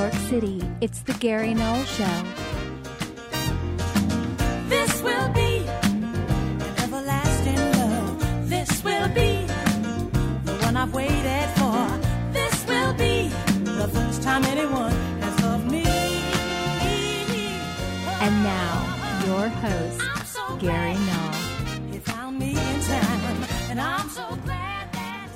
York City, it's The Gary Null Show. This will be an everlasting love. This will be the one I've waited for. This will be the first time anyone has loved me. And now, your host, Gary Null. He found me in time, and I'm so glad that.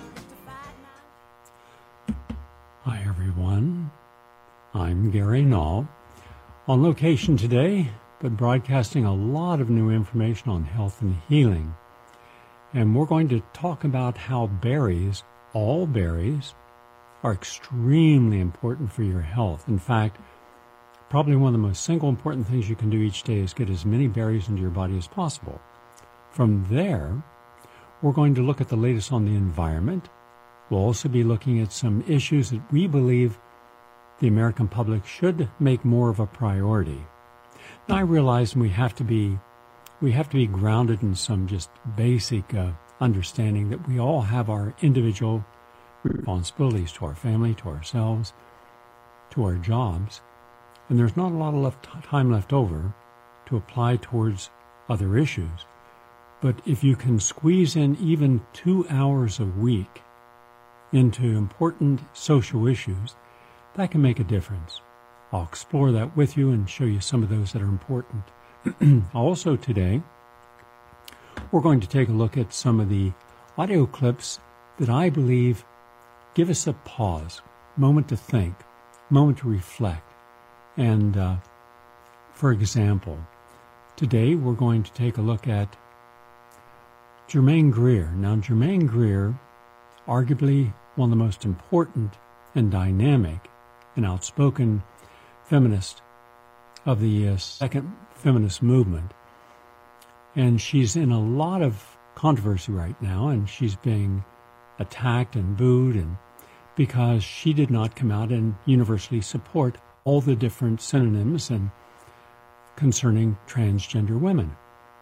Hi, everyone. I'm Gary Null. On location today, but broadcasting a lot of new information on health and healing. And we're going to talk about how berries, all berries, are extremely important for your health. In fact, probably one of the most single important things you can do each day is get as many berries into your body as possible. From there, we're going to look at the latest on the environment. We'll also be looking at some issues that we believe the American public should make more of a priority. Now, I realize we have to be grounded in some just basic understanding that we all have our individual responsibilities to our family, to ourselves, to our jobs, and there's not a lot of time left over to apply towards other issues. But if you can squeeze in even 2 hours a week into important social issues, that can make a difference. I'll explore that with you and show you some of those that are important. Also today, we're going to take a look at some of the audio clips that I believe give us a pause, moment to think, moment to reflect. And for example, today we're going to take a look at Germaine Greer. Now, Germaine Greer, arguably one of the most important and dynamic and outspoken feminist of the second feminist movement. And she's in a lot of controversy right now, and she's being attacked and booed and because she did not come out and universally support all the different synonyms and concerning transgender women,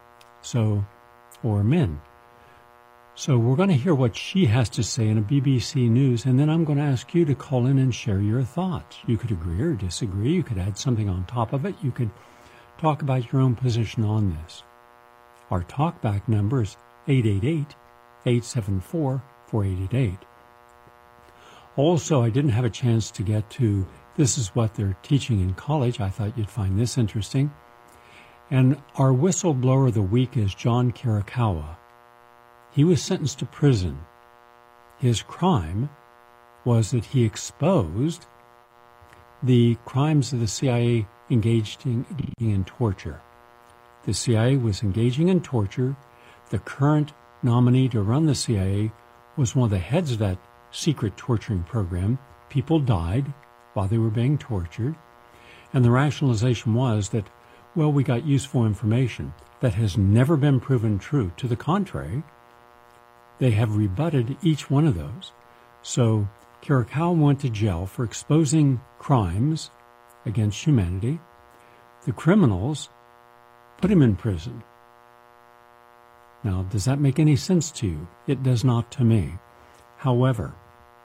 or men. So we're going to hear what she has to say in a BBC News, and then I'm going to ask you to call in and share your thoughts. You could agree or disagree. You could add something on top of it. You could talk about your own position on this. Our talkback number is 888-874-4888. Also, I didn't have a chance to get to this is what they're teaching in college. I thought you'd find this interesting. And our whistleblower of the week is John Kirikawa. He was sentenced to prison. His crime was that he exposed the crimes of the CIA engaging in torture. The CIA was engaging in torture. The current nominee to run the CIA was one of the heads of that secret torturing program. People died while they were being tortured. And the rationalization was that, well, we got useful information. That has never been proven true. To the contrary, they have rebutted each one of those. So Kirikawa went to jail for exposing crimes against humanity. The criminals put him in prison. Now, does that make any sense to you? It does not to me. However,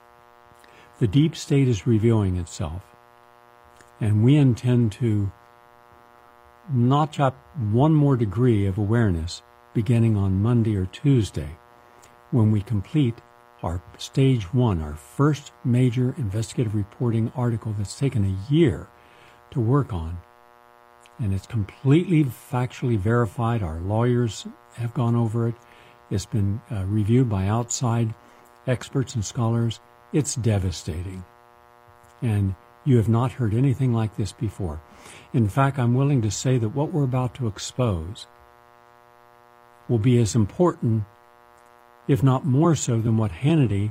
the deep state is revealing itself, and we intend to notch up one more degree of awareness beginning on Monday or Tuesday when we complete our stage one, our first major investigative reporting article that's taken a year to work on. And it's completely factually verified. Our lawyers have gone over it. It's been reviewed by outside experts and scholars. It's devastating. And you have not heard anything like this before. In fact, I'm willing to say that what we're about to expose will be as important, if not more so, than what Hannity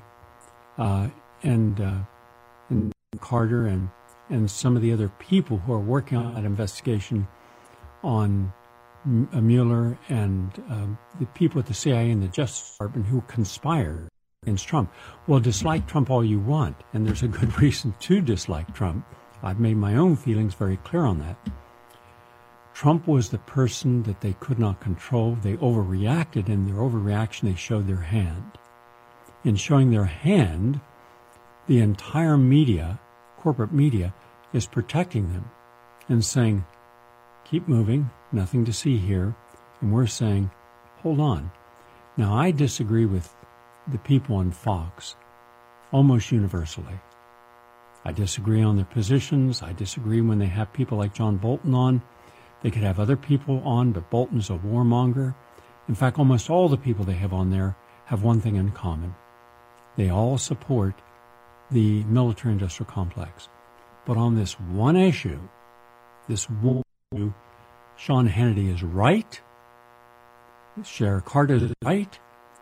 and Carter and some of the other people who are working on that investigation on Mueller and the people at the CIA and the Justice Department who conspired against Trump. Well, dislike Trump all you want, and there's a good reason to dislike Trump. I've made my own feelings very clear on that. Trump was the person that they could not control. They overreacted. In their overreaction, they showed their hand. In showing their hand, the entire media, corporate media, is protecting them and saying, keep moving, nothing to see here. And we're saying, hold on. Now, I disagree with the people on Fox almost universally. I disagree on their positions. I disagree when they have people like John Bolton on. They could have other people on, but Bolton's a warmonger. In fact, almost all the people they have on there have one thing in common. They all support the military-industrial complex. But on this one issue, Sean Hannity is right. Sheriff Carter is right.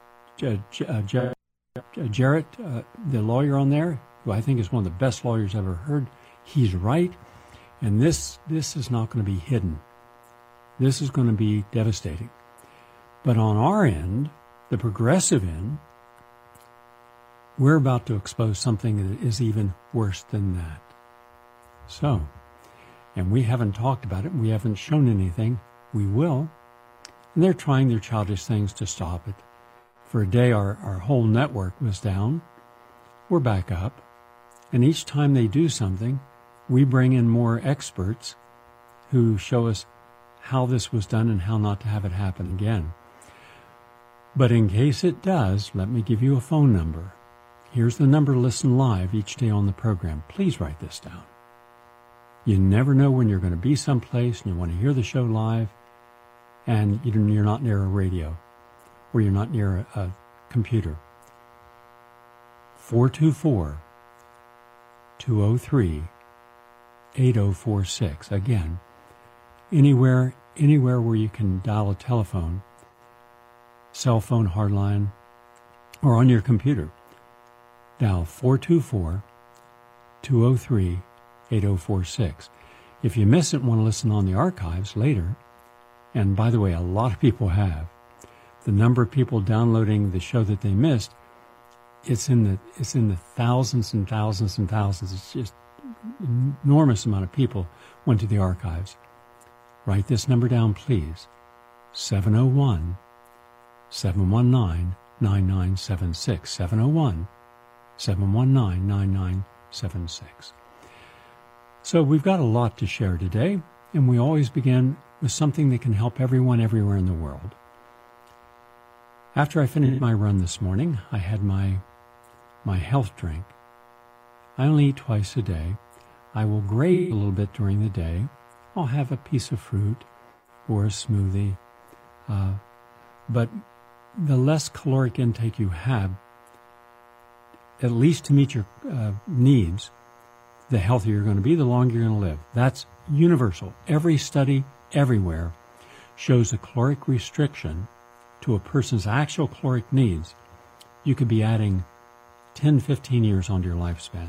Jarrett, the lawyer on there, who I think is one of the best lawyers I've ever heard, he's right. And this is not going to be hidden. This is going to be devastating. But on our end, the progressive end, we're about to expose something that is even worse than that. So, and we haven't talked about it. We haven't shown anything. We will. And they're trying their childish things to stop it. For a day, our whole network was down. We're back up. And each time they do something, we bring in more experts who show us how this was done and how not to have it happen again. But in case it does, let me give you a phone number. Here's the number to listen live each day on the program. Please write this down. You never know when you're going to be someplace and you want to hear the show live, and you're not near a radio or you're not near a computer. 424-203-8046. Again, anywhere where you can dial a telephone, cell phone, hardline, or on your computer. Dial 424-203-8046. If you miss it and want to listen on the archives later, and by the way, a lot of people have, the number of people downloading the show that they missed, it's in the thousands and thousands and thousands. It's just an enormous amount of people went to the archives. Write this number down, please. 701-719-9976. 701-719-9976. So we've got a lot to share today, and we always begin with something that can help everyone everywhere in the world. After I finished my run this morning, I had my health drink. I only eat twice a day. I will grate a little bit during the day. I'll have a piece of fruit or a smoothie. But the less caloric intake you have, at least to meet your needs, the healthier you're going to be, the longer you're going to live. That's universal. Every study everywhere shows a caloric restriction to a person's actual caloric needs. You could be adding 10, 15 years onto your lifespan.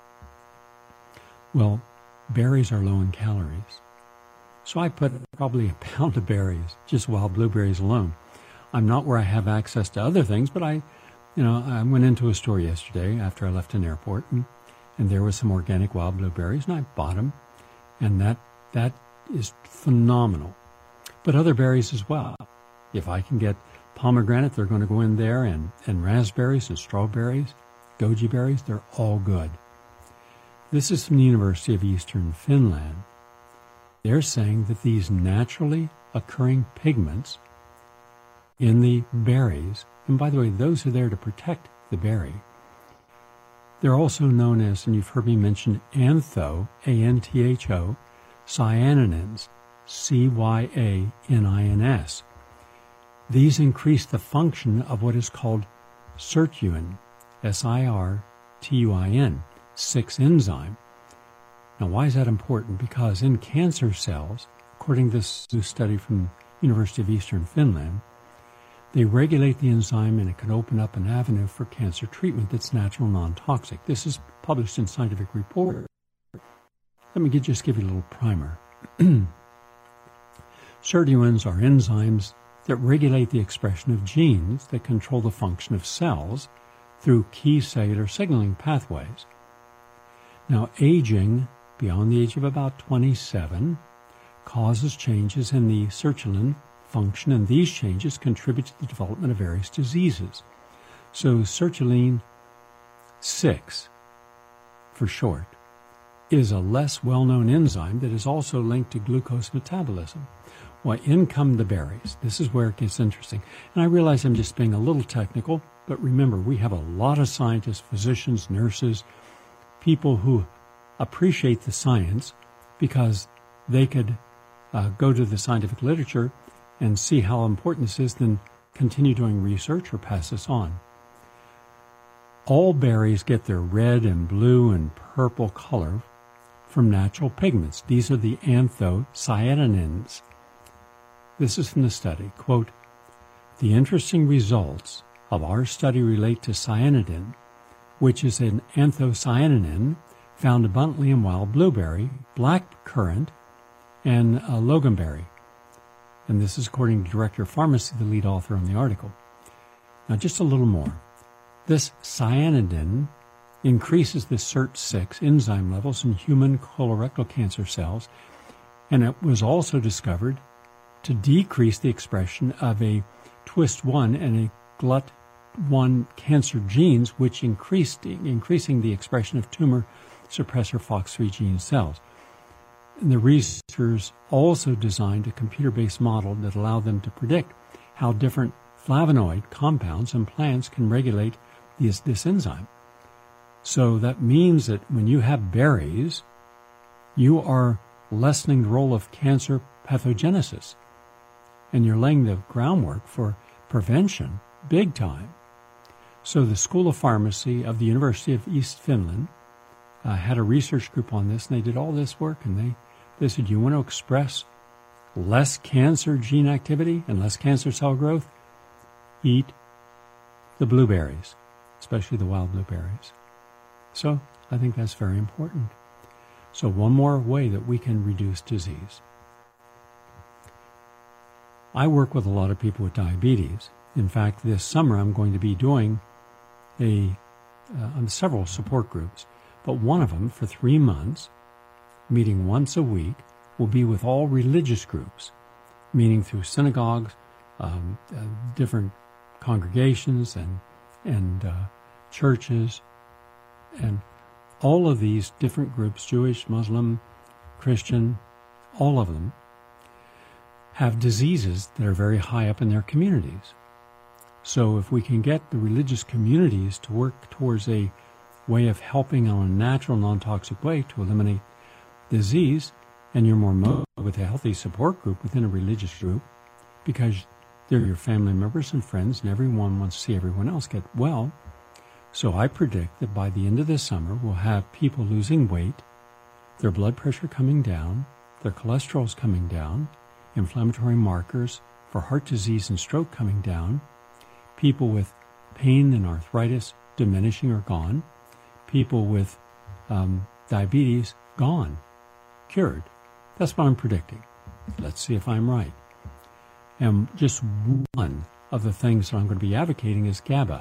Well, berries are low in calories. So I put probably a pound of berries, just wild blueberries alone. I'm not where I have access to other things, but I went into a store yesterday after I left an airport, and there was some organic wild blueberries, and I bought them, and that is phenomenal. But other berries as well. If I can get pomegranate, they're going to go in there, and raspberries and strawberries, goji berries, they're all good. This is from the University of Eastern Finland. They're saying that these naturally occurring pigments in the berries, and by the way, those are there to protect the berry. They're also known as, and you've heard me mention antho, A-N-T-H-O, cyanins, C-Y-A-N-I-N-S. These increase the function of what is called sirtuin, S-I-R-T-U-I-N, 6 enzyme. Now, why is that important? Because in cancer cells, according to this new study from University of Eastern Finland, they regulate the enzyme, and it can open up an avenue for cancer treatment that's natural, non-toxic. This is published in Scientific Reports. Let me just give you a little primer. Sirtuins are enzymes that regulate the expression of genes that control the function of cells through key cellular signaling pathways. Now, aging beyond the age of about 27 causes changes in the sirtuin function, and these changes contribute to the development of various diseases. So sirtuin 6, for short, is a less well-known enzyme that is also linked to glucose metabolism. Well, in come the berries. This is where it gets interesting. And I realize I'm just being a little technical, but remember, we have a lot of scientists, physicians, nurses, people who appreciate the science because they could go to the scientific literature and see how important this is, then continue doing research or pass this on. All berries get their red and blue and purple color from natural pigments. These are the anthocyanins. This is from the study. Quote, "The interesting results of our study relate to cyanidin, which is an anthocyanin found abundantly in wild blueberry, blackcurrant, and loganberry." And this is according to Director of Pharmacy, the lead author on the article. Now, just a little more. This cyanidin increases the SIRT6 enzyme levels in human colorectal cancer cells, and it was also discovered to decrease the expression of a TWIST1 and a GLUT1 cancer genes, which increasing the expression of tumor suppressor FOX3 gene cells. And the researchers also designed a computer-based model that allowed them to predict how different flavonoid compounds in plants can regulate this enzyme. So that means that when you have berries, you are lessening the role of cancer pathogenesis, and you're laying the groundwork for prevention big time. So the School of Pharmacy of the University of East Finland had a research group on this, and they did all this work, and they said, you want to express less cancer gene activity and less cancer cell growth? Eat the blueberries, especially the wild blueberries. So I think that's very important. So one more way that we can reduce disease. I work with a lot of people with diabetes. In fact, this summer I'm going to be doing several support groups, but one of them for 3 months, meeting once a week, will be with all religious groups, meeting through synagogues, different congregations and churches, and all of these different groups, Jewish, Muslim, Christian, all of them, have diseases that are very high up in their communities. So if we can get the religious communities to work towards a way of helping on a natural, non-toxic way to eliminate disease, and you're more motivated with a healthy support group within a religious group, because they're your family members and friends, and everyone wants to see everyone else get well. So I predict that by the end of this summer, we'll have people losing weight, their blood pressure coming down, their cholesterol's coming down, inflammatory markers for heart disease and stroke coming down, people with pain and arthritis diminishing or gone, people with diabetes gone, cured. That's what I'm predicting. Let's see if I'm right. And just one of the things that I'm going to be advocating is GABA,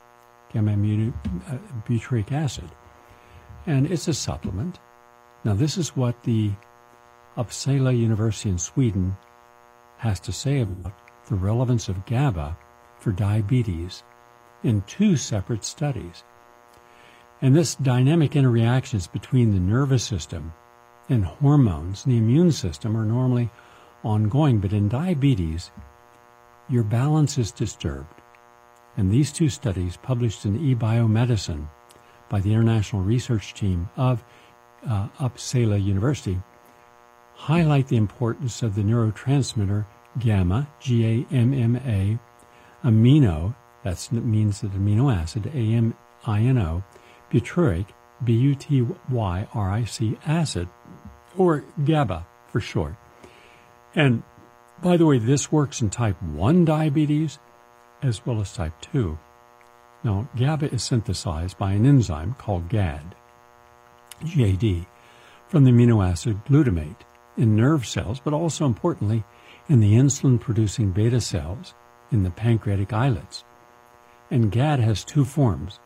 gamma-butyric acid. And it's a supplement. Now, this is what the Uppsala University in Sweden has to say about the relevance of GABA for diabetes in 2 separate studies. And this dynamic interactions between the nervous system and hormones and the immune system are normally ongoing, but in diabetes, your balance is disturbed. And these 2 studies, published in eBiomedicine by the international research team of Uppsala University, highlight the importance of the neurotransmitter gamma, G-A-M-M-A, amino, that means that amino acid, A-M-I-N-O, butyric, B-U-T-Y-R-I-C, acid, or GABA for short. And by the way, this works in type 1 diabetes as well as type 2. Now, GABA is synthesized by an enzyme called GAD, G-A-D, from the amino acid glutamate in nerve cells, but also importantly in the insulin-producing beta cells in the pancreatic islets. And GAD has 2 forms,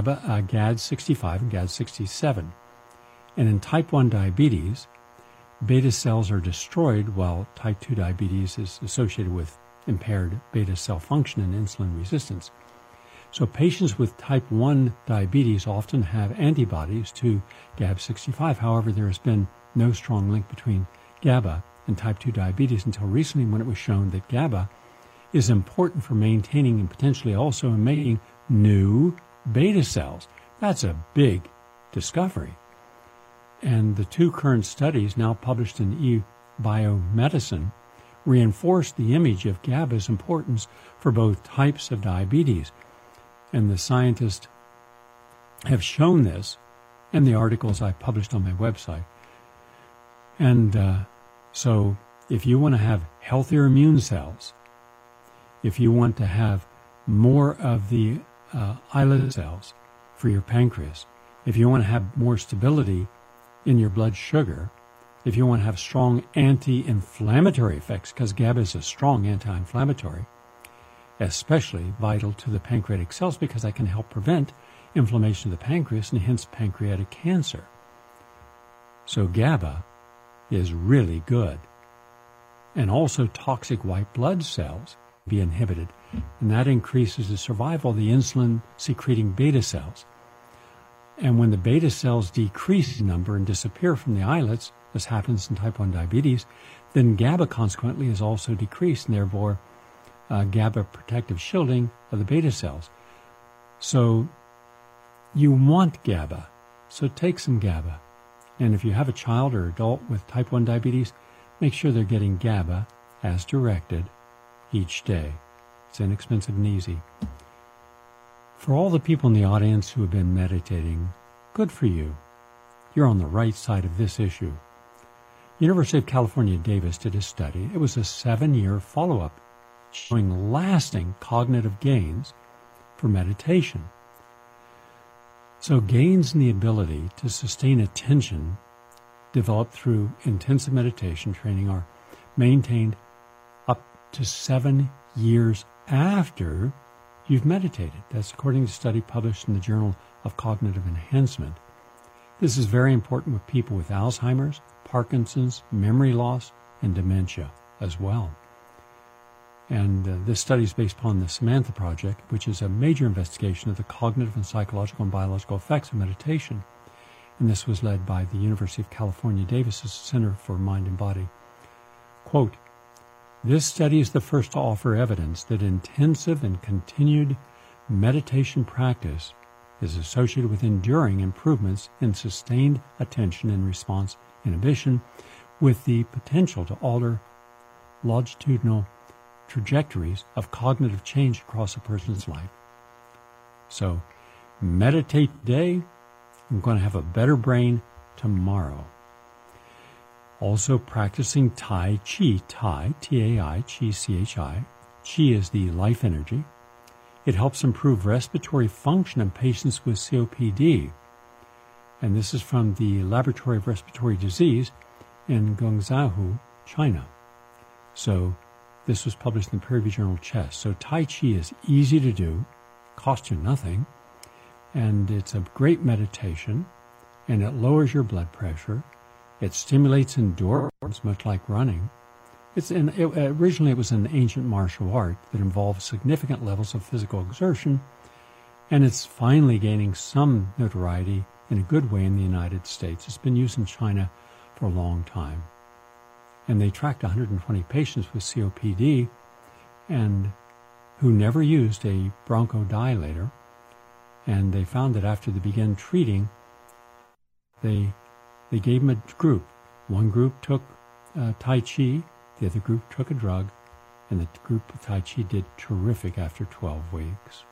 GAD65 and GAD67. And in type 1 diabetes, beta cells are destroyed, while type 2 diabetes is associated with impaired beta cell function and insulin resistance. So patients with type 1 diabetes often have antibodies to GAB65. However, there has been no strong link between GABA and type 2 diabetes until recently, when it was shown that GABA is important for maintaining and potentially also in making new beta cells. That's a big discovery. And the two current studies, now published in eBiomedicine, reinforce the image of GABA's importance for both types of diabetes. And the scientists have shown this in the articles I published on my website. And so if you want to have healthier immune cells, if you want to have more of the islet cells for your pancreas, if you want to have more stability in your blood sugar, if you want to have strong anti-inflammatory effects, because GABA is a strong anti-inflammatory, especially vital to the pancreatic cells because that can help prevent inflammation of the pancreas and hence pancreatic cancer. So GABA is really good. And also toxic white blood cells be inhibited, and that increases the survival of the insulin-secreting beta cells. And when the beta cells decrease in number and disappear from the islets, as happens in type 1 diabetes, then GABA consequently is also decreased, and therefore GABA protective shielding of the beta cells. So you want GABA, so take some GABA. And if you have a child or adult with type 1 diabetes, make sure they're getting GABA as directed each day. It's inexpensive and easy. For all the people in the audience who have been meditating, good for you. You're on the right side of this issue. University of California, Davis did a study. It was a 7-year follow-up showing lasting cognitive gains for meditation. So gains in the ability to sustain attention developed through intensive meditation training are maintained up to 7 years after you've meditated. That's according to a study published in the Journal of Cognitive Enhancement. This is very important with people with Alzheimer's, Parkinson's, memory loss, and dementia as well. And this study is based upon the Samantha Project, which is a major investigation of the cognitive and psychological and biological effects of meditation. And this was led by the University of California, Davis's Center for Mind and Body. Quote, "This study is the first to offer evidence that intensive and continued meditation practice is associated with enduring improvements in sustained attention and response inhibition, with the potential to alter longitudinal trajectories of cognitive change across a person's life." So, meditate today. I'm going to have a better brain tomorrow. Also, practicing Tai Chi, T-A-I, Chi, C-H-I. Chi is the life energy. It helps improve respiratory function in patients with COPD. And this is from the Laboratory of Respiratory Disease in Guangzhou, China. So this was published in the peer-reviewed journal Chest. So Tai Chi is easy to do, costs you nothing, and it's a great meditation, and it lowers your blood pressure. It stimulates endorphins, much like running. Originally it was an ancient martial art that involved significant levels of physical exertion, and it's finally gaining some notoriety in a good way in the United States. It's been used in China for a long time. And they tracked 120 patients with COPD and who never used a bronchodilator, and they found that after they began treating, they gave them a group. One group took Tai Chi, the other group took a drug, and the group of Tai Chi did terrific after 12 weeks.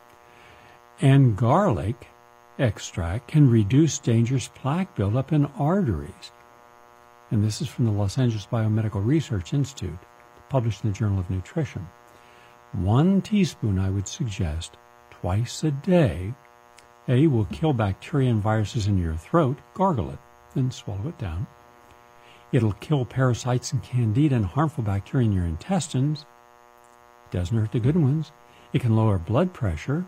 And garlic extract can reduce dangerous plaque buildup in arteries. And this is from the Los Angeles Biomedical Research Institute, published in the Journal of Nutrition. 1 teaspoon, I would suggest, twice a day, will kill bacteria and viruses in your throat. Gargle it, then swallow it down. It'll kill parasites and candida and harmful bacteria in your intestines. It doesn't hurt the good ones. It can lower blood pressure.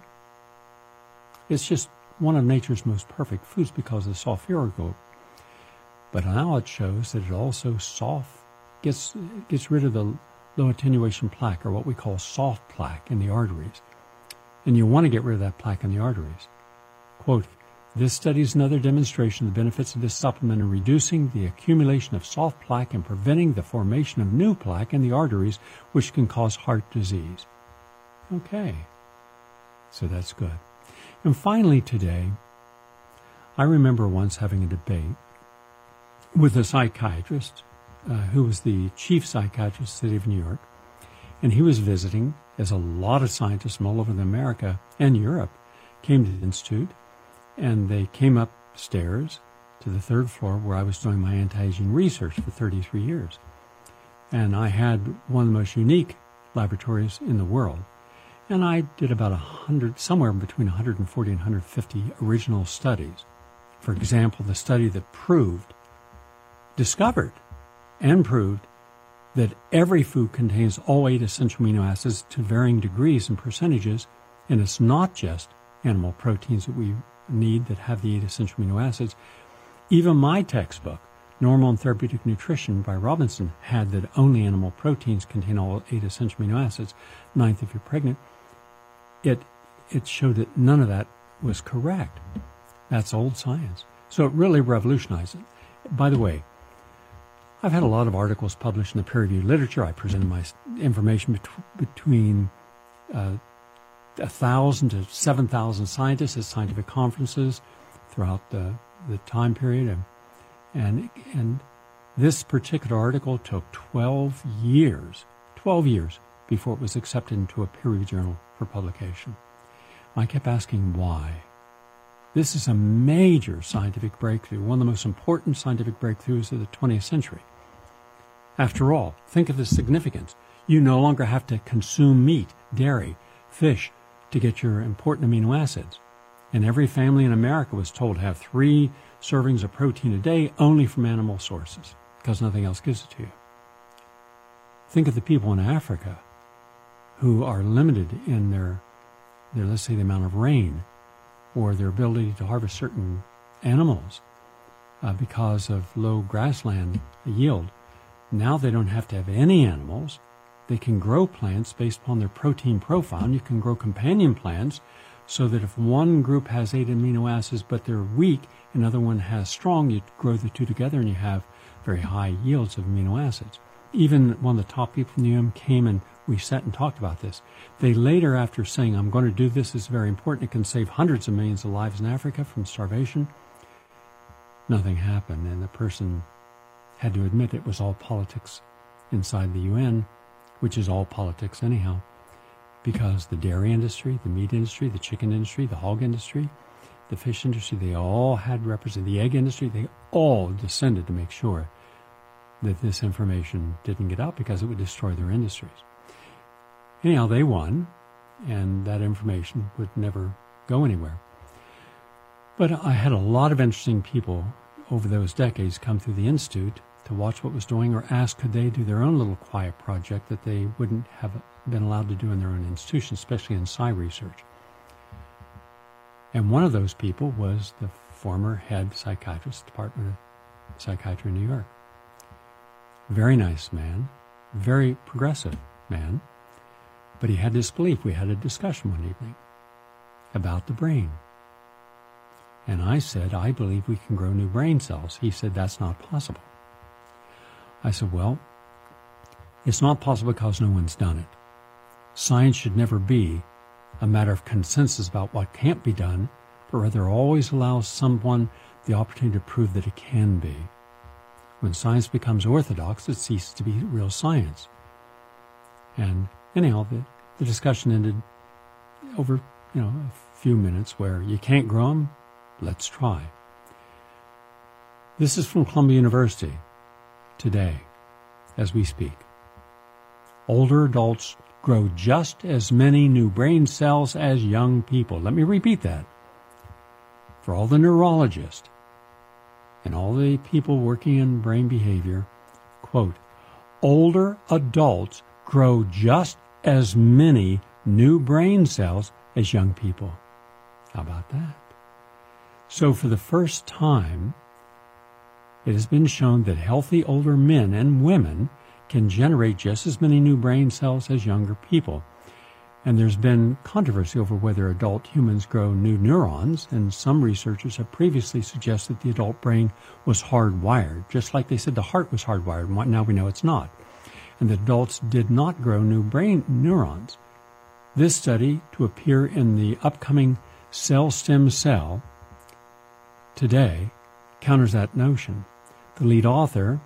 It's just one of nature's most perfect foods because of the sulfuric group. But now it shows that it also gets rid of the low attenuation plaque, or what we call soft plaque, in the arteries. and you want to get rid of that plaque in the arteries. Quote, this study is another demonstration of the benefits of this supplement in reducing the accumulation of soft plaque and preventing the formation of new plaque in the arteries, which can cause heart disease. Okay, so that's good. And finally today, I remember once having a debate with a psychiatrist who was the chief psychiatrist of the city of New York, and he was visiting, as a lot of scientists from all over America and Europe came to the Institute, and they came upstairs to the third floor where I was doing my anti-aging research for 33 years. And I had one of the most unique laboratories in the world. And I did about 100, somewhere between 140 and 150 original studies. For example, the study that discovered and proved that every food contains all 8 essential amino acids to varying degrees and percentages, and it's not just animal proteins that we need that have the 8 essential amino acids. Even my textbook, Normal and Therapeutic Nutrition by Robinson, had that only animal proteins contain all 8 essential amino acids, 9th if you're pregnant. It showed that none of that was correct. That's old science. So it really revolutionized it. By the way, I've had a lot of articles published in the peer-reviewed literature. I presented my information between 1,000 to 7,000 scientists at scientific conferences throughout the time period. And this particular article took 12 years before it was accepted into a peer-reviewed journal for publication. I kept asking why. This is a major scientific breakthrough, one of the most important scientific breakthroughs of the 20th century. After all, think of the significance. You no longer have to consume meat, dairy, fish to get your important amino acids. And every family in America was told to have 3 servings of protein a day only from animal sources, because nothing else gives it to you. Think of the people in Africa who are limited in their let's say, the amount of rain or their ability to harvest certain animals because of low grassland yield. Now they don't have to have any animals. They can grow plants based upon their protein profile, and you can grow companion plants so that if one group has 8 amino acids but they're weak, another one has strong, you grow the 2 together and you have very high yields of amino acids. Even one of the top people from the UM came and we sat and talked about this. They later, after saying, I'm going to do this, it's very important, it can save hundreds of millions of lives in Africa from starvation, nothing happened, and the person had to admit it was all politics inside the UN, which is all politics anyhow, because the dairy industry, the meat industry, the chicken industry, the hog industry, the fish industry, they all had represented, the egg industry, they all descended to make sure that this information didn't get out because it would destroy their industries. Anyhow, they won, and that information would never go anywhere. But I had a lot of interesting people over those decades come through the Institute to watch what was doing or ask could they do their own little quiet project that they wouldn't have been allowed to do in their own institution, especially in psi research. And one of those people was the former head psychiatrist, Department of Psychiatry in New York. Very nice man, very progressive man, but he had this belief. We had a discussion one evening about the brain. And I said, I believe we can grow new brain cells. He said, that's not possible. I said, well, it's not possible because no one's done it. Science should never be a matter of consensus about what can't be done, but rather always allows someone the opportunity to prove that it can be. When science becomes orthodox, it ceases to be real science. And anyhow, the discussion ended over, a few minutes where you can't grow them, let's try. This is from Columbia University today, as we speak. Older adults grow just as many new brain cells as young people. Let me repeat that. For all the neurologists and all the people working in brain behavior, quote, older adults grow just as many new brain cells as young people. How about that? So for the first time, it has been shown that healthy older men and women can generate just as many new brain cells as younger people. And there's been controversy over whether adult humans grow new neurons, and some researchers have previously suggested the adult brain was hardwired, just like they said the heart was hardwired. Now we know it's not. And that adults did not grow new brain neurons. This study, to appear in the upcoming Cell Stem Cell today, counters that notion. The lead author,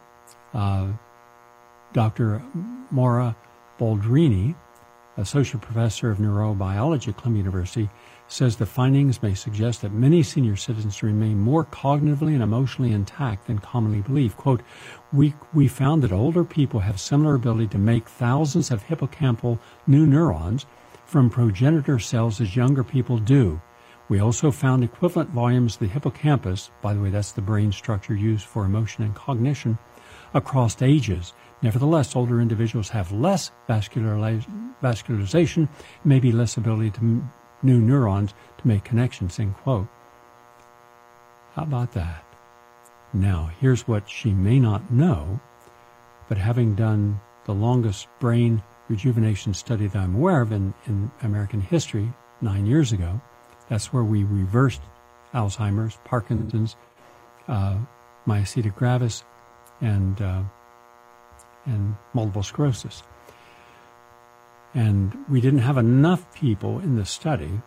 Dr. Maura Boldrini, associate professor of neurobiology at Columbia University, says the findings may suggest that many senior citizens remain more cognitively and emotionally intact than commonly believed. Quote, we found that older people have similar ability to make thousands of hippocampal new neurons from progenitor cells as younger people do. We also found equivalent volumes of the hippocampus, by the way, that's the brain structure used for emotion and cognition, across ages. Nevertheless, older individuals have less vascularization, maybe less ability to new neurons to make connections, end quote. How about that? Now, here's what she may not know, but having done the longest brain rejuvenation study that I'm aware of in American history 9 years ago, that's where we reversed Alzheimer's, Parkinson's, myasthenia gravis, and multiple sclerosis. And we didn't have enough people in the study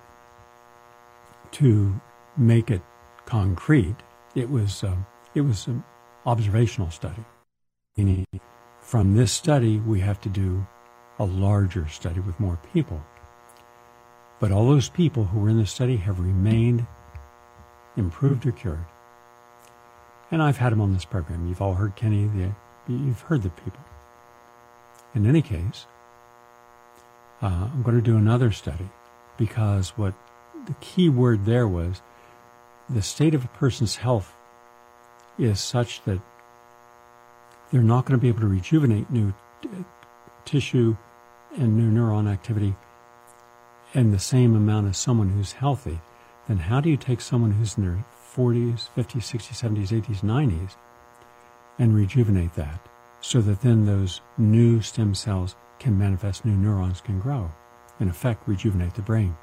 to make it concrete. It was an observational study. Meaning, from this study, we have to do a larger study with more people. But all those people who were in the study have remained improved or cured. And I've had them on this program. You've all heard Kenny. You've heard the people. In any case, I'm going to do another study because what the key word there was the state of a person's health is such that they're not going to be able to rejuvenate new tissue and new neuron activity in the same amount as someone who's healthy. Then how do you take someone who's in their 40s, 50s, 60s, 70s, 80s, 90s and rejuvenate that so that then those new stem cells can manifest, new neurons can grow, in effect rejuvenate the brain?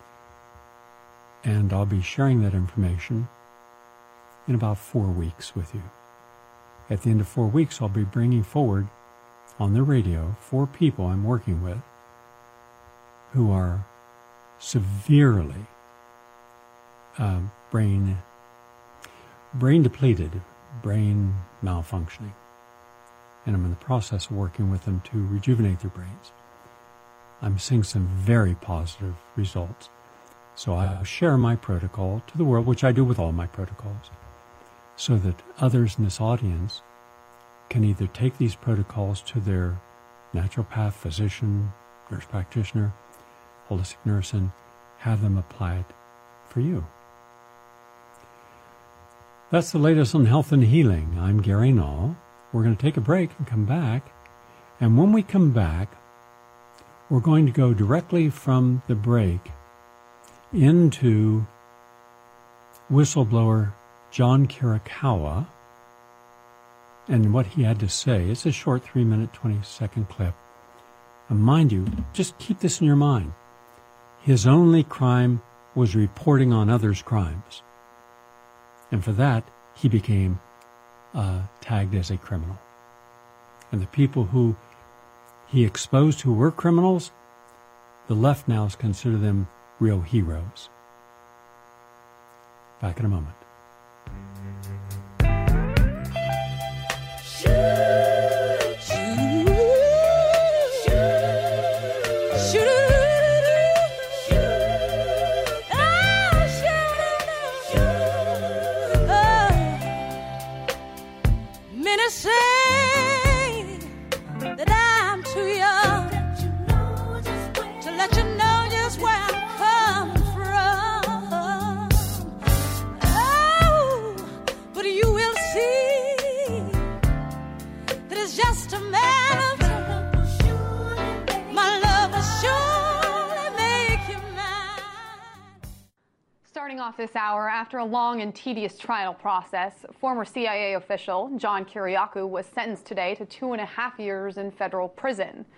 And I'll be sharing that information in about 4 weeks with you. At the end of 4 weeks, I'll be bringing forward on the radio 4 people I'm working with who are severely brain depleted, brain malfunctioning. And I'm in the process of working with them to rejuvenate their brains. I'm seeing some very positive results. So I share my protocol to the world, which I do with all my protocols, so that others in this audience can either take these protocols to their naturopath, physician, nurse practitioner, holistic nurse, and have them apply it for you. That's the latest on health and healing. I'm Gary Null. We're going to take a break and come back. And when we come back, we're going to go directly from the break into whistleblower John Kirikawa and what he had to say. It's a short 3-minute, 20-second clip. And mind you, just keep this in your mind. His only crime was reporting on others' crimes. And for that, he became tagged as a criminal. And the people who he exposed who were criminals, the left now consider them real heroes. Back in a moment. Off this hour, after a long and tedious trial process, former CIA official John Kiriakou was sentenced today to 2.5 years in federal prison.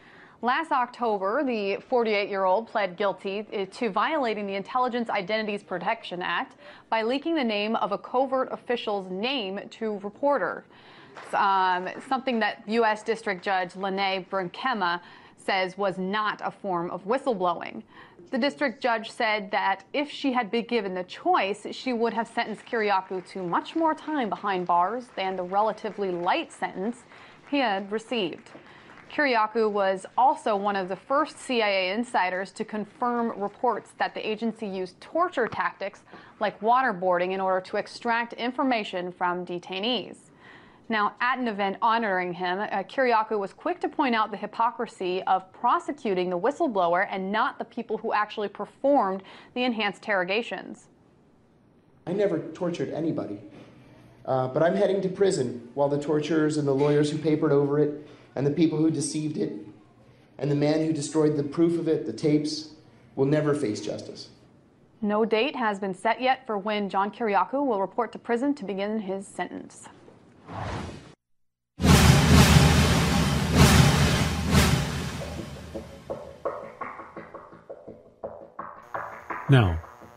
Last October, the 48-year-old pled guilty to violating the Intelligence Identities Protection Act by leaking the name of a covert official's name to reporter, something that U.S. District Judge Lene Brinkema says was not a form of whistleblowing. The district judge said that if she had been given the choice, she would have sentenced Kiriakou to much more time behind bars than the relatively light sentence he had received. Kiriakou was also one of the first CIA insiders to confirm reports that the agency used torture tactics like waterboarding in order to extract information from detainees. Now, at an event honoring him, Kiriakou was quick to point out the hypocrisy of prosecuting the whistleblower and not the people who actually performed the enhanced interrogations. I never tortured anybody, but I'm heading to prison while the torturers and the lawyers who papered over it and the people who deceived it and the man who destroyed the proof of it, the tapes, will never face justice. No date has been set yet for when John Kiriakou will report to prison to begin his sentence. Now,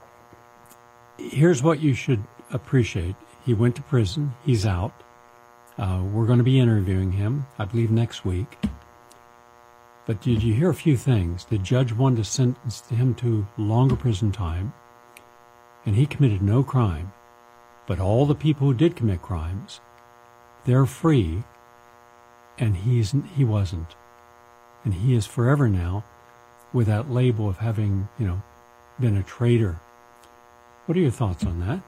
here's what you should appreciate. He went to prison. He's out. We're going to be interviewing him, I believe, next week. But did you hear a few things? The judge wanted to sentence him to longer prison time, and he committed no crime. But all the people who did commit crimes, they're free, and he wasn't. And he is forever now with that label of having, been a traitor. What are your thoughts on that?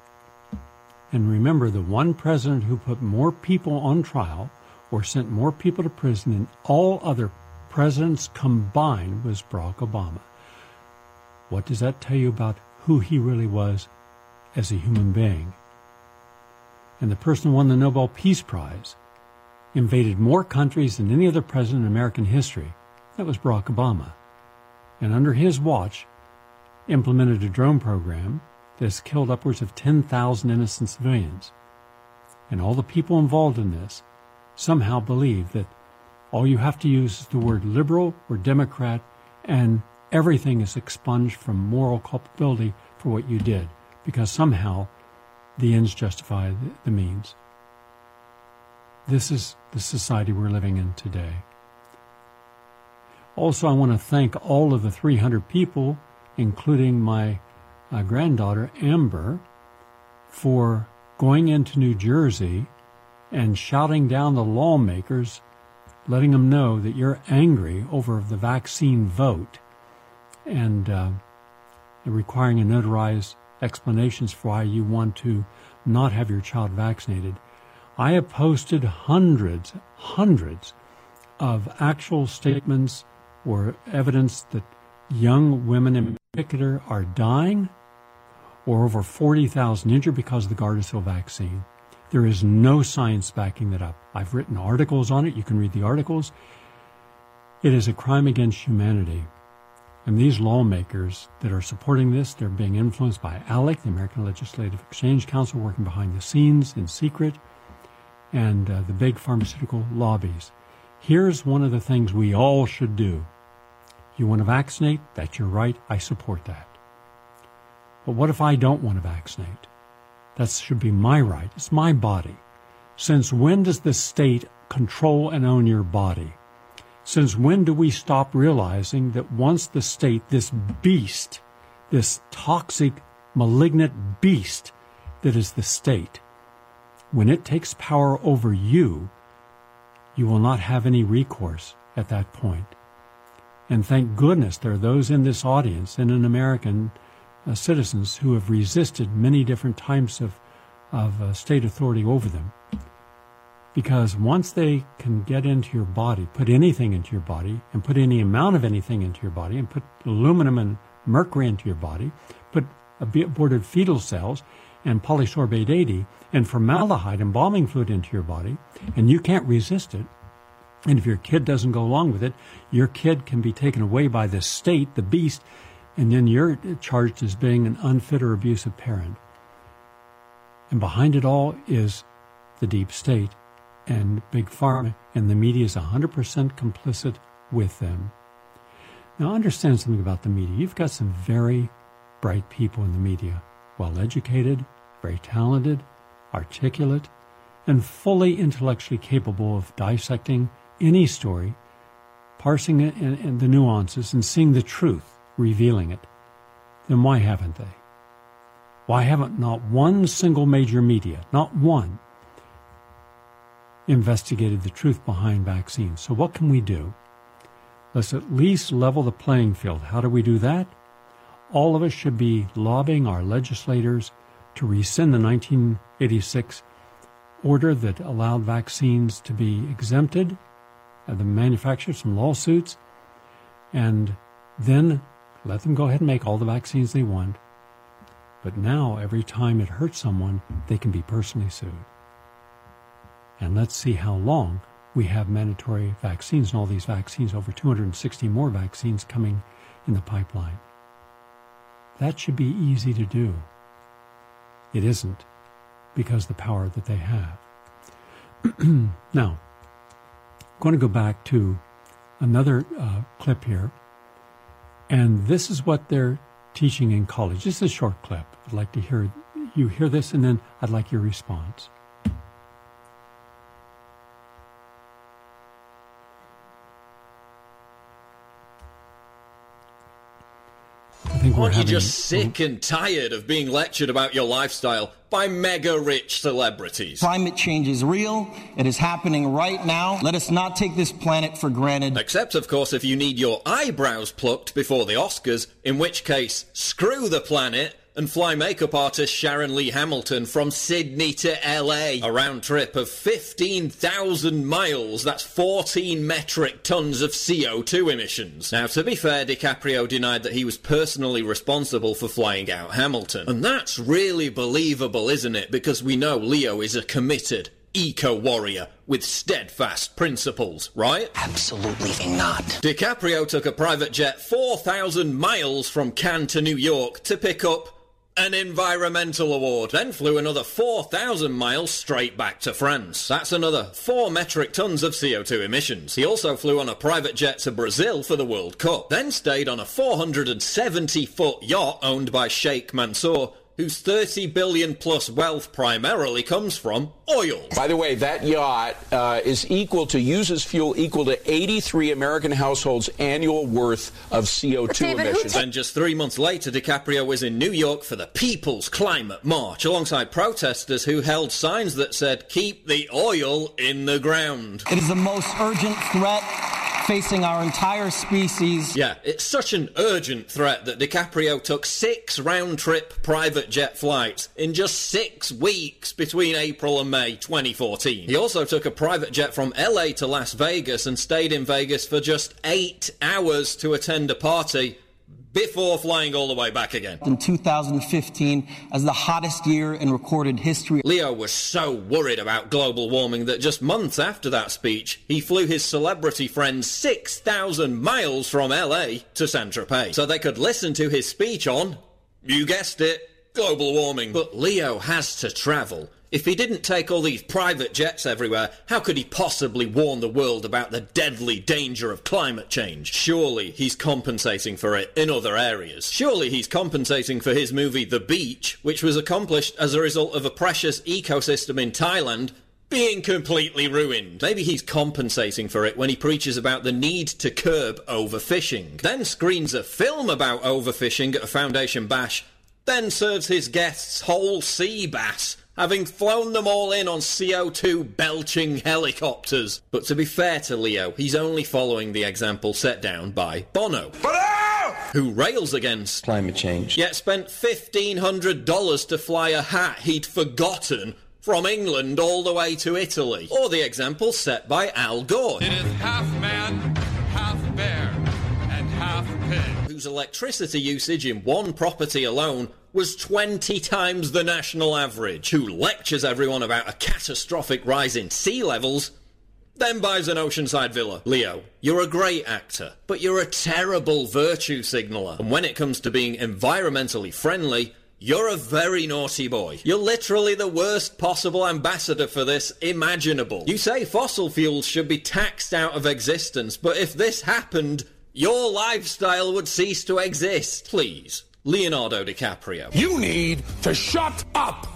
And remember, the one president who put more people on trial or sent more people to prison than all other presidents combined was Barack Obama. What does that tell you about who he really was as a human being? And the person who won the Nobel Peace Prize invaded more countries than any other president in American history. That was Barack Obama. And under his watch, implemented a drone program that has killed upwards of 10,000 innocent civilians. And all the people involved in this somehow believe that all you have to use is the word liberal or Democrat, and everything is expunged from moral culpability for what you did, because somehow the ends justify the means. This is the society we're living in today. Also, I want to thank all of the 300 people, including my granddaughter, Amber, for going into New Jersey and shouting down the lawmakers, letting them know that you're angry over the vaccine vote and requiring a notarized explanations for why you want to not have your child vaccinated. I have posted hundreds of actual statements or evidence that young women in particular are dying, or over 40,000 injured because of the Gardasil vaccine. There is no science backing that up. I've written articles on it. You can read the articles. It is a crime against humanity. And these lawmakers that are supporting this, they're being influenced by ALEC, the American Legislative Exchange Council, working behind the scenes in secret, and the big pharmaceutical lobbies. Here's one of the things we all should do. You want to vaccinate? That's your right. I support that. But what if I don't want to vaccinate? That should be my right. It's my body. Since when does the state control and own your body? Since when do we stop realizing that once the state, this beast, this toxic, malignant beast that is the state, when it takes power over you, you will not have any recourse at that point. And thank goodness there are those in this audience and in American citizens who have resisted many different types of state authority over them. Because once they can get into your body, put anything into your body, and put any amount of anything into your body, and put aluminum and mercury into your body, put aborted fetal cells and polysorbate 80 and formaldehyde, embalming fluid into your body, and you can't resist it, and if your kid doesn't go along with it, your kid can be taken away by the state, the beast, and then you're charged as being an unfit or abusive parent. And behind it all is the deep state and Big Pharma, and the media is 100% complicit with them. Now, understand something about the media. You've got some very bright people in the media, well-educated, very talented, articulate, and fully intellectually capable of dissecting any story, parsing it and the nuances, and seeing the truth, revealing it. Then why haven't they? Why haven't not one single major media, not one, investigated the truth behind vaccines? So what can we do? Let's at least level the playing field. How do we do that? All of us should be lobbying our legislators to rescind the 1986 order that allowed vaccines to be exempted, the manufacturers from lawsuits, and then let them go ahead and make all the vaccines they want. But now, every time it hurts someone, they can be personally sued. And let's see how long we have mandatory vaccines, and all these vaccines, over 260 more vaccines coming in the pipeline. That should be easy to do. It isn't, because of the power that they have. Now, I'm going to go back to another clip here, and this is what they're teaching in college. This is a short clip. I'd like to hear you hear this, and then I'd like your response. Aren't you just sick and tired of being lectured about your lifestyle by mega-rich celebrities? Climate change is real. It is happening right now. Let us not take this planet for granted. Except, of course, if you need your eyebrows plucked before the Oscars, in which case, screw the planet and fly makeup artist Sharon Lee Hamilton from Sydney to LA. A round trip of 15,000 miles. That's 14 metric tons of CO2 emissions. Now, to be fair, DiCaprio denied that he was personally responsible for flying out Hamilton. And that's really believable, isn't it? Because we know Leo is a committed eco-warrior with steadfast principles, right? Absolutely not. DiCaprio took a private jet 4,000 miles from Cannes to New York to pick up an environmental award, then flew another 4,000 miles straight back to France. That's another 4 metric tons of CO2 emissions. He also flew on a private jet to Brazil for the World Cup, then stayed on a 470-foot yacht owned by Sheikh Mansour, whose 30 billion plus wealth primarily comes from oil. By the way, that yacht uses fuel equal to 83 American households' annual worth of CO2 emissions. Then just 3 months later, DiCaprio was in New York for the People's Climate March, alongside protesters who held signs that said, "Keep the oil in the ground." It is the most urgent threat facing our entire species. Yeah, it's such an urgent threat that DiCaprio took 6 round-trip private jet flights in just 6 weeks between April and May 2014. He also took a private jet from LA to Las Vegas and stayed in Vegas for just 8 hours to attend a party before flying all the way back again. In 2015, as the hottest year in recorded history. Leo was so worried about global warming that just months after that speech, he flew his celebrity friends 6,000 miles from LA to Saint-Tropez so they could listen to his speech on, you guessed it, global warming. But Leo has to travel. If he didn't take all these private jets everywhere, how could he possibly warn the world about the deadly danger of climate change? Surely he's compensating for it in other areas. Surely he's compensating for his movie The Beach, which was accomplished as a result of a precious ecosystem in Thailand being completely ruined. Maybe he's compensating for it when he preaches about the need to curb overfishing, then screens a film about overfishing at a foundation bash, then serves his guests whole sea bass, having flown them all in on CO2-belching helicopters. But to be fair to Leo, he's only following the example set down by Bono, who rails against climate change, yet spent $1,500 to fly a hat he'd forgotten from England all the way to Italy. Or the example set by Al Gore, it is half man, half bear, and half pig, whose electricity usage in one property alone was 20 times the national average, who lectures everyone about a catastrophic rise in sea levels, then buys an oceanside villa. Leo, you're a great actor, but you're a terrible virtue signaller. And when it comes to being environmentally friendly, you're a very naughty boy. You're literally the worst possible ambassador for this imaginable. You say fossil fuels should be taxed out of existence, but if this happened, your lifestyle would cease to exist. Please, Leonardo DiCaprio. You need to shut up!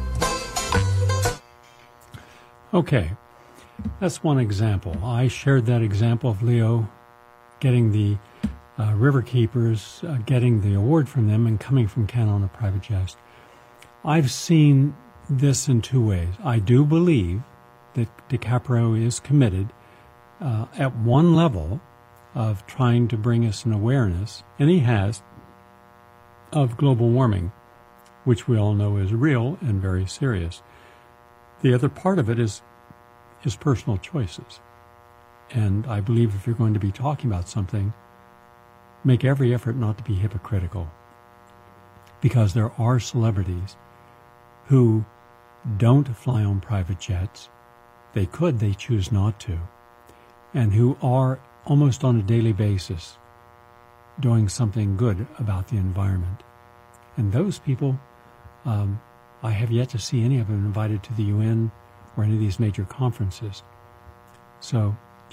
Okay, that's one example. I shared that example of Leo getting the river keepers, getting the award from them and coming from Canada on a private jet. I've seen this in two ways. I do believe that DiCaprio is committed at one level of trying to bring us an awareness, and he has, of global warming, which we all know is real and very serious. The other part of it is his personal choices. And I believe if you're going to be talking about something, make every effort not to be hypocritical. Because there are celebrities who don't fly on private jets. They could, they choose not to. And who are almost on a daily basis doing something good about the environment. And those people, I have yet to see any of them invited to the UN or any of these major conferences. So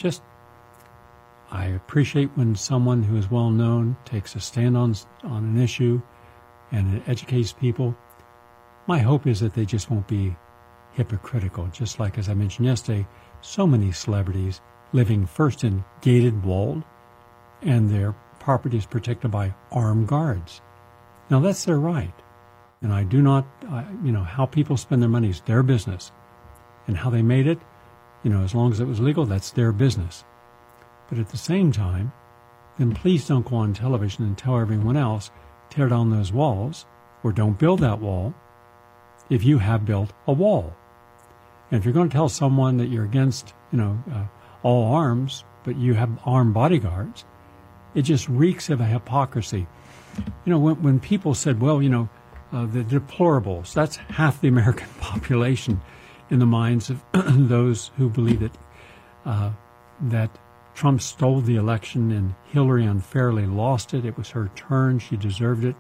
I appreciate when someone who is well known takes a stand on an issue and it educates people. My hope is that they just won't be hypocritical, just like, as I mentioned yesterday, so many celebrities living first in gated, walled, and their property is protected by armed guards. Now, that's their right. And I do not, how people spend their money is their business. And how they made it, as long as it was legal, that's their business. But at the same time, then please don't go on television and tell everyone else, tear down those walls, or don't build that wall, if you have built a wall. And if you're going to tell someone that you're against, all arms, but you have armed bodyguards, it just reeks of a hypocrisy. When people said, well, the deplorables, that's half the American population in the minds of those who believe that Trump stole the election and Hillary unfairly lost it. It was her turn. She deserved it.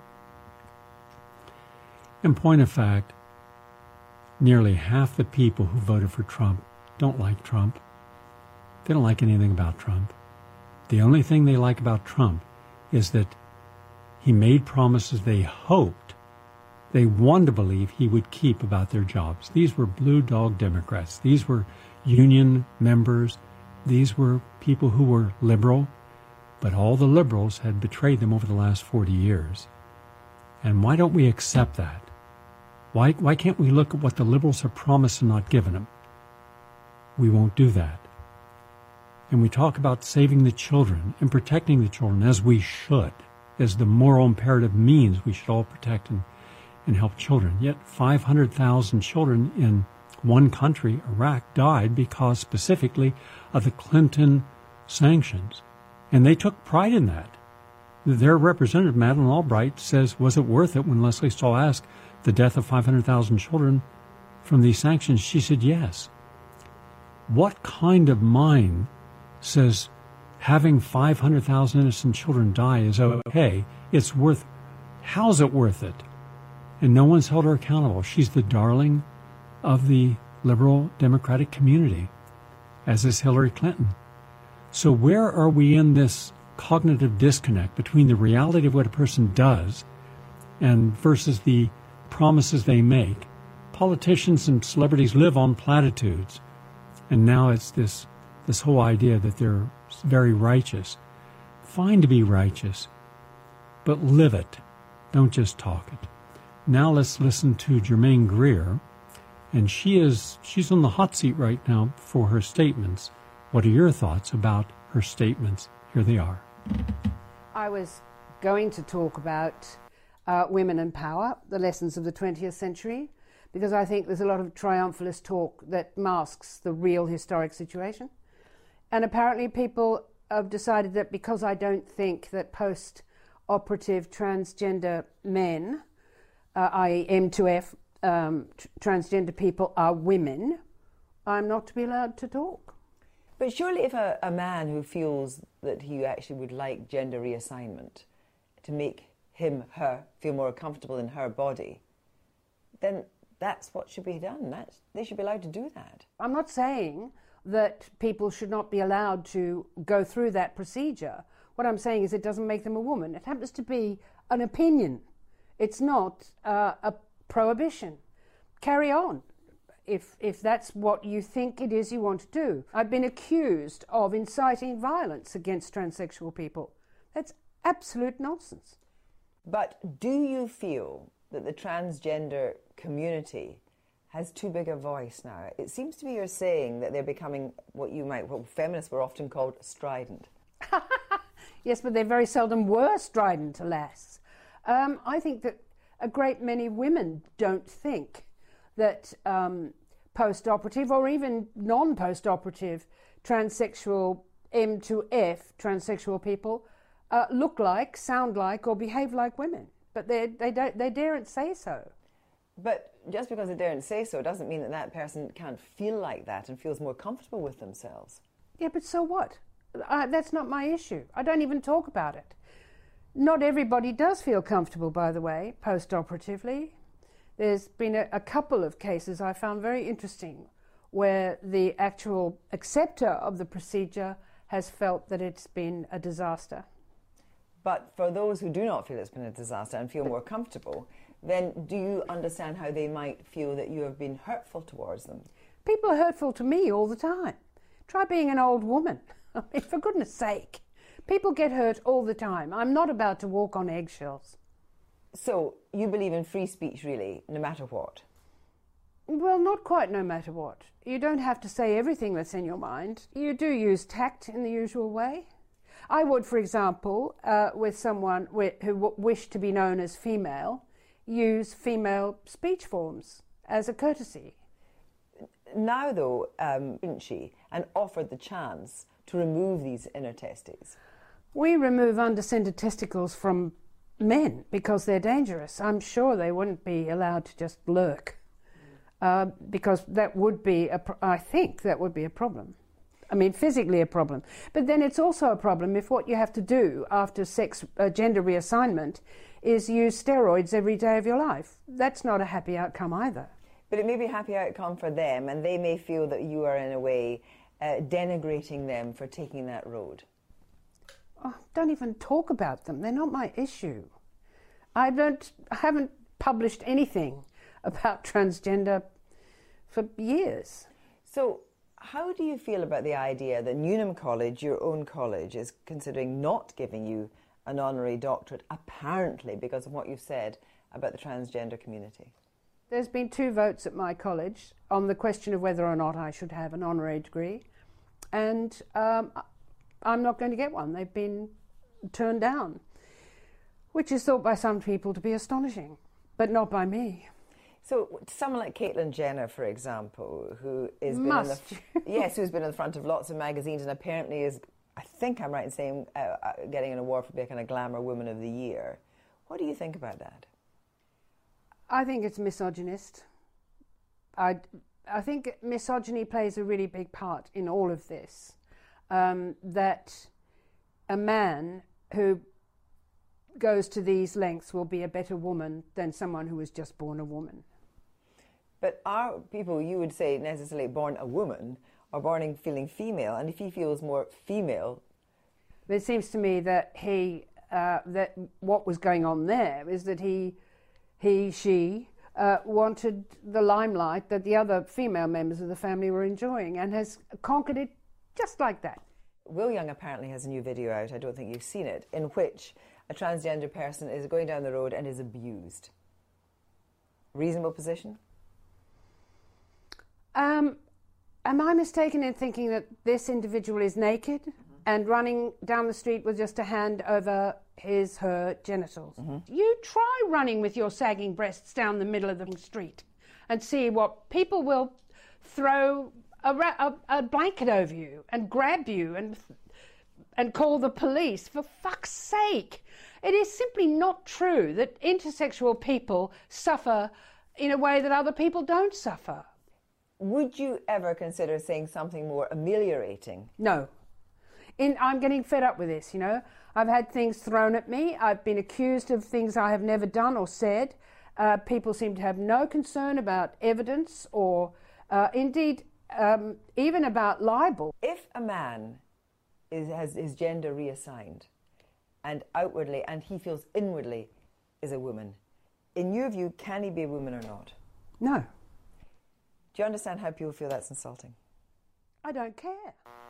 In point of fact, nearly half the people who voted for Trump don't like Trump. They don't like anything about Trump. The only thing they like about Trump is that he made promises they hoped, they wanted to believe he would keep about their jobs. These were blue dog Democrats. These were union members. These were people who were liberal, but all the liberals had betrayed them over the last 40 years. And why don't we accept that? Why can't we look at what the liberals have promised and not given them? We won't do that. And we talk about saving the children and protecting the children, as we should, as the moral imperative means we should all protect and help children. Yet 500,000 children in one country, Iraq, died because specifically of the Clinton sanctions. And they took pride in that. Their representative, Madeleine Albright, says, was it worth it when Leslie Stahl asked the death of 500,000 children from these sanctions? She said yes. What kind of mind says having 500,000 innocent children die is okay? How's it worth it? And no one's held her accountable. She's the darling of the liberal Democratic community, as is Hillary Clinton. So where are we in this cognitive disconnect between the reality of what a person does and versus the promises they make? Politicians and celebrities live on platitudes. And now it's this whole idea that they're very righteous. Fine to be righteous, but live it. Don't just talk it. Now let's listen to Germaine Greer. And she's on the hot seat right now for her statements. What are your thoughts about her statements? Here they are. I was going to talk about women and power, the lessons of the 20th century, because I think there's a lot of triumphalist talk that masks the real historic situation. And apparently people have decided that because I don't think that post-operative transgender men, i.e. M2F, transgender people are women, I'm not to be allowed to talk. But surely if a man who feels that he actually would like gender reassignment to make her feel more comfortable in her body, then that's what should be done. They should be allowed to do that. I'm not saying that people should not be allowed to go through that procedure. What I'm saying is it doesn't make them a woman. It happens to be an opinion. It's not a prohibition. Carry on if that's what you think it is you want to do. I've been accused of inciting violence against transsexual people. That's absolute nonsense. But do you feel that the transgender community has too big a voice now? It seems to be you're saying that they're becoming what feminists were often called strident. Yes, but they very seldom were strident, alas. I think that a great many women don't think that post-operative or even non-post-operative transsexual M to F transsexual people look like, sound like, or behave like women. But they daren't say so. But just because they daren't say so doesn't mean that that person can't feel like that and feels more comfortable with themselves. Yeah, but so what? That's not my issue. I don't even talk about it. Not everybody does feel comfortable, by the way, post-operatively. There's been a couple of cases I found very interesting where the actual acceptor of the procedure has felt that it's been a disaster. But for those who do not feel it's been a disaster and feel more comfortable, then do you understand how they might feel that you have been hurtful towards them? People are hurtful to me all the time. Try being an old woman. I mean, for goodness sake. People get hurt all the time. I'm not about to walk on eggshells. So you believe in free speech, really, no matter what? Well, not quite no matter what. You don't have to say everything that's in your mind. You do use tact in the usual way. I would, for example, with someone who wished to be known as female, use female speech forms as a courtesy. Now, though, didn't she, and offered the chance to remove these inner testes? We remove undescended testicles from men because they're dangerous. I'm sure they wouldn't be allowed to just lurk because that would be, I think that would be a problem. I mean, physically a problem. But then it's also a problem if what you have to do after gender reassignment is use steroids every day of your life. That's not a happy outcome either. But it may be a happy outcome for them, and they may feel that you are, in a way, denigrating them for taking that road. Oh, don't even talk about them. They're not my issue. I haven't published anything about transgender for years. So how do you feel about the idea that Newnham College, your own college, is considering not giving you an honorary doctorate, apparently because of what you've said about the transgender community? There's been 2 votes at my college on the question of whether or not I should have an honorary degree, and I'm not going to get one. They've been turned down, which is thought by some people to be astonishing, but not by me. So someone like Caitlyn Jenner, for example, who has been who's been in the front of lots of magazines and apparently is, I think I'm right in saying, getting an award for being a Glamour Woman of the Year. What do you think about that? I think it's misogynist. I think misogyny plays a really big part in all of this. That a man who goes to these lengths will be a better woman than someone who was just born a woman. But are people, you would say, necessarily born a woman or born feeling female? And if he feels more female... It seems to me that that what was going on there is that she wanted the limelight that the other female members of the family were enjoying and has conquered it just like that. Will Young apparently has a new video out, I don't think you've seen it, in which a transgender person is going down the road and is abused. Reasonable position? Am I mistaken in thinking that this individual is naked and running down the street with just a hand over her genitals? You try running with your sagging breasts down the middle of the street and see what people will throw a blanket over you and grab you and call the police. For fuck's sake. It is simply not true that intersexual people suffer in a way that other people don't suffer. Would you ever consider saying something more ameliorating? No. I'm getting fed up with this, I've had things thrown at me. I've been accused of things I have never done or said. People seem to have no concern about evidence or indeed even about libel. If a man has his gender reassigned and outwardly and he feels inwardly is a woman, in your view, can he be a woman or not? No. Do you understand how people feel that's insulting? I don't care.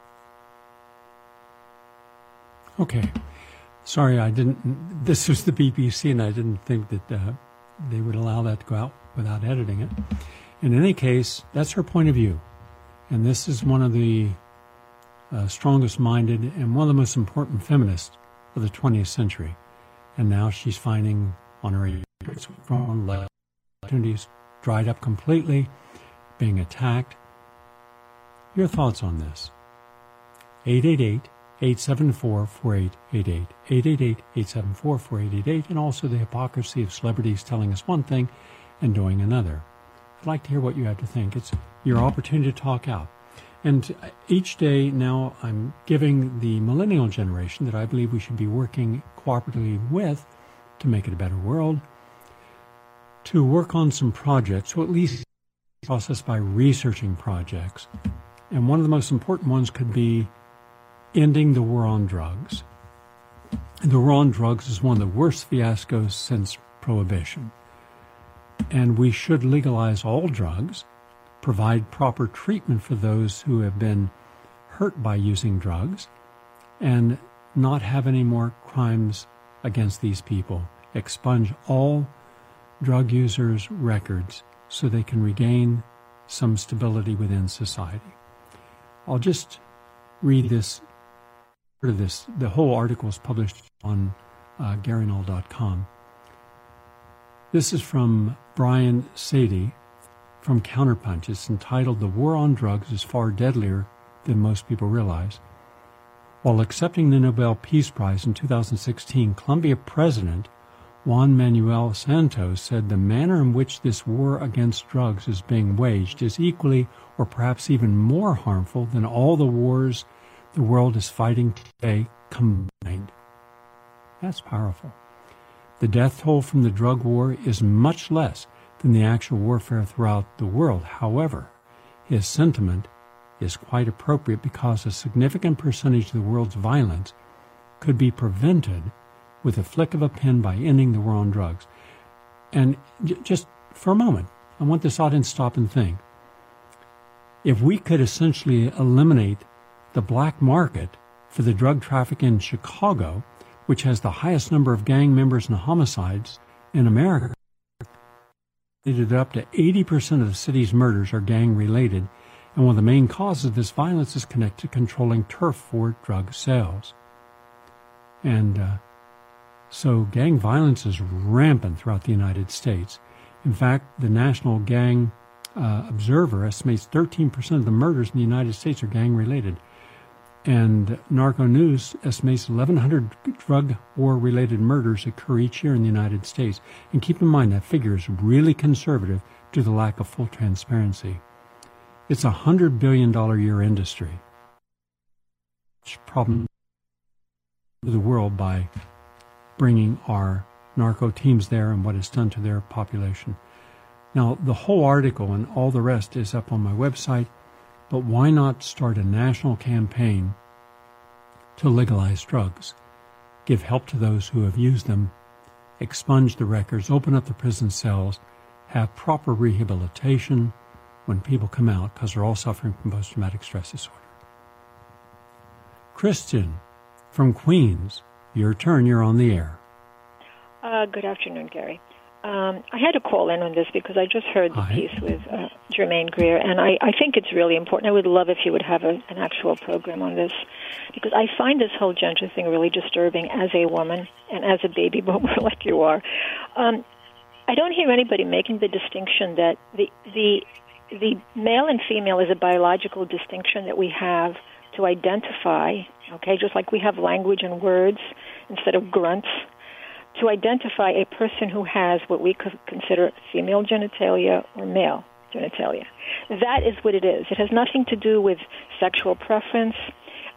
Okay. Sorry, this was the BBC and I didn't think that they would allow that to go out without editing it. In any case, that's her point of view. And this is one of the strongest-minded and one of the most important feminists of the 20th century. And now she's finding on her opportunities dried up completely, being attacked. Your thoughts on this? 888-874-4888, 888-874-4888, and also the hypocrisy of celebrities telling us one thing and doing another. I'd like to hear what you have to think. It's your opportunity to talk out. And each day now I'm giving the millennial generation that I believe we should be working cooperatively with to make it a better world, to work on some projects, or at least process by researching projects. And one of the most important ones could be ending the war on drugs. And the war on drugs is one of the worst fiascos since Prohibition. And we should legalize all drugs, provide proper treatment for those who have been hurt by using drugs, and not have any more crimes against these people. Expunge all drug users' records so they can regain some stability within society. I'll just read this. The whole article is published on GaryNull.com. This is from Brian Sadie from Counterpunch. It's entitled, "The War on Drugs is Far Deadlier Than Most People Realize." While accepting the Nobel Peace Prize in 2016, Colombia President Juan Manuel Santos said the manner in which this war against drugs is being waged is equally or perhaps even more harmful than all the wars the world is fighting today combined. That's powerful. The death toll from the drug war is much less than the actual warfare throughout the world. However, his sentiment is quite appropriate because a significant percentage of the world's violence could be prevented with a flick of a pen by ending the war on drugs. And just for a moment, I want this audience to stop and think. If we could essentially eliminate the black market for the drug traffic in Chicago, which has the highest number of gang members and homicides in America, it up to 80% of the city's murders are gang-related, and one of the main causes of this violence is connected to controlling turf for drug sales. And so gang violence is rampant throughout the United States. In fact, the National Gang Observer estimates 13% of the murders in the United States are gang-related. And Narco News estimates 1,100 drug war-related murders occur each year in the United States. And keep in mind that figure is really conservative due to the lack of full transparency. It's a $100 billion a year industry. It's a problem to the world by bringing our narco teams there and what it's done to their population. Now, the whole article and all the rest is up on my website. But why not start a national campaign to legalize drugs, give help to those who have used them, expunge the records, open up the prison cells, have proper rehabilitation when people come out because they're all suffering from post-traumatic stress disorder. Kristen from Queens, your turn, you're on the air. Good afternoon, Gary. I had to call in on this because I just heard the piece with Germaine Greer, and I think it's really important. I would love if you would have an actual program on this, because I find this whole gender thing really disturbing as a woman and as a baby boomer like you are. I don't hear anybody making the distinction that the male and female is a biological distinction that we have to identify, okay, just like we have language and words instead of grunts, to identify a person who has what we could consider female genitalia or male genitalia. That is what it is. It has nothing to do with sexual preference.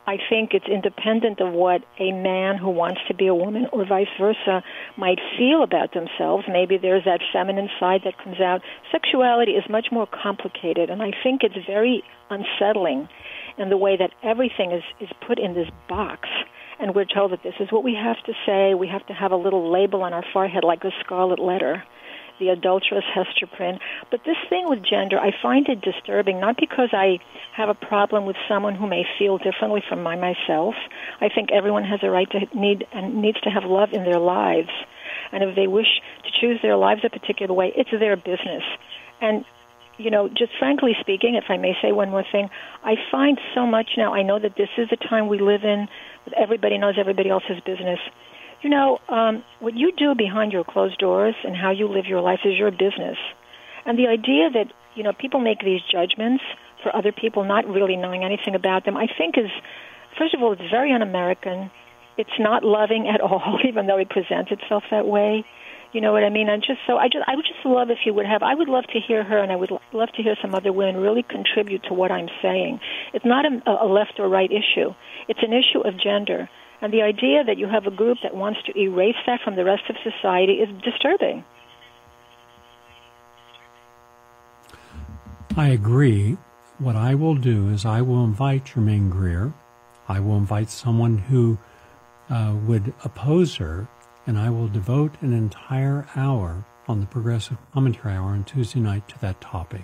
I think it's independent of what a man who wants to be a woman or vice versa might feel about themselves. Maybe there's that feminine side that comes out. Sexuality is much more complicated, and I think it's very unsettling in the way that everything is put in this box, and we're told that this is what we have to say. We have to have a little label on our forehead like a scarlet letter, the adulterous Hester Prynne. But this thing with gender, I find it disturbing, not because I have a problem with someone who may feel differently from myself. I think everyone has a right to needs to have love in their lives. And if they wish to choose their lives a particular way, it's their business. And, you know, just frankly speaking, if I may say one more thing, I find so much now, I know that this is the time we live in, that everybody knows everybody else's business. You know, what you do behind your closed doors and how you live your life is your business. And the idea that, you know, people make these judgments for other people not really knowing anything about them, I think is, first of all, it's very un-American. It's not loving at all, even though it presents itself that way. You know what I mean? I would just love if you would have, I would love to hear her, and I would love to hear some other women really contribute to what I'm saying. It's not a left or right issue. It's an issue of gender. And the idea that you have a group that wants to erase that from the rest of society is disturbing. I agree. What I will do is I will invite Germaine Greer. I will invite someone who would oppose her, and I will devote an entire hour on the Progressive Commentary Hour on Tuesday night to that topic.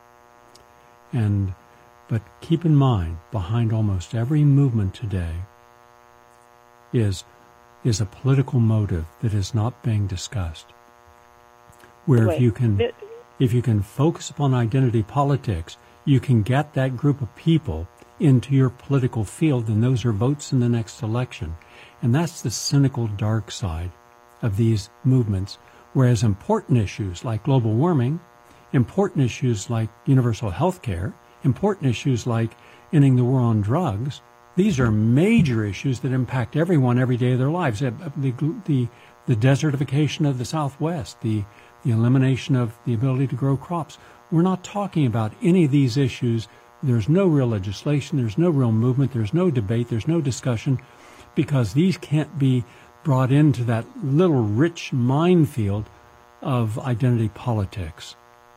But keep in mind, behind almost every movement today is a political motive that is not being discussed. Where if you can focus upon identity politics, you can get that group of people into your political field, and those are votes in the next election. And that's the cynical dark side of these movements. Whereas important issues like global warming, important issues like universal health care, important issues like ending the war on drugs, these are major issues that impact everyone every day of their lives. The desertification of the Southwest, the elimination of the ability to grow crops. We're not talking about any of these issues. There's no real legislation. There's no real movement. There's no debate. There's no discussion, because these can't be brought into that little rich minefield of identity politics.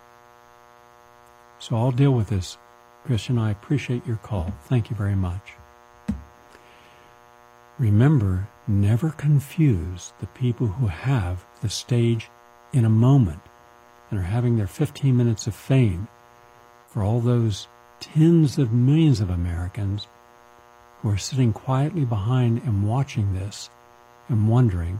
So I'll deal with this, Christian. I appreciate your call. Thank you very much. Remember, never confuse the people who have the stage in a moment and are having their 15 minutes of fame for all those tens of millions of Americans who are sitting quietly behind and watching this and wondering,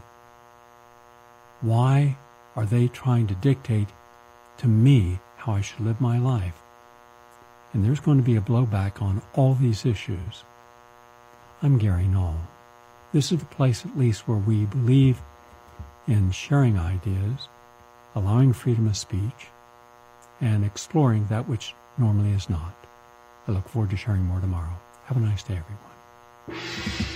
why are they trying to dictate to me how I should live my life? And there's going to be a blowback on all these issues. I'm Gary Null. This is the place, at least, where we believe in sharing ideas, allowing freedom of speech, and exploring that which normally is not. I look forward to sharing more tomorrow. Have a nice day, everyone.